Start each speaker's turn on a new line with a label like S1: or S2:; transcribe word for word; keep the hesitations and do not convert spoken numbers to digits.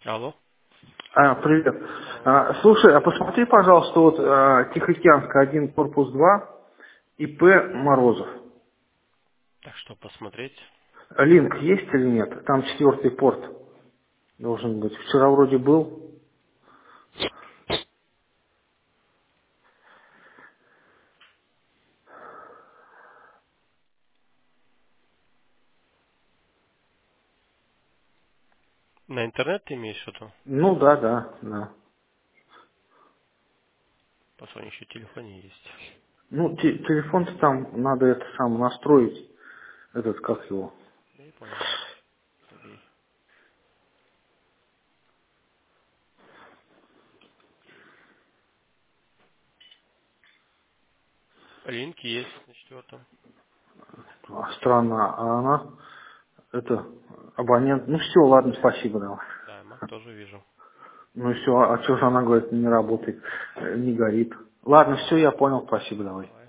S1: Алло.
S2: А, привет.
S1: Здорово.
S2: А, слушай, а посмотри, пожалуйста, вот а, Тихоокеанская один, корпус два, ИП Морозов.
S1: Так что посмотреть.
S2: Линк есть или нет? Там четвертый порт должен быть. Вчера вроде был.
S1: На интернет ты имеешь в виду?
S2: Ну да, да, да.
S1: Посмотри, еще в телефоне есть.
S2: Ну, те- телефон-то там надо это сам настроить. Этот, как его.
S1: Я и понял. Забей. Линк есть на четвертом.
S2: А, странно, а она, это, абонент. Ну все, ладно, спасибо, давай.
S1: Да, Мак тоже вижу.
S2: Ну все, а что же она говорит, не работает, э, не горит. Ладно, все, я понял, спасибо, давай.
S1: Давай.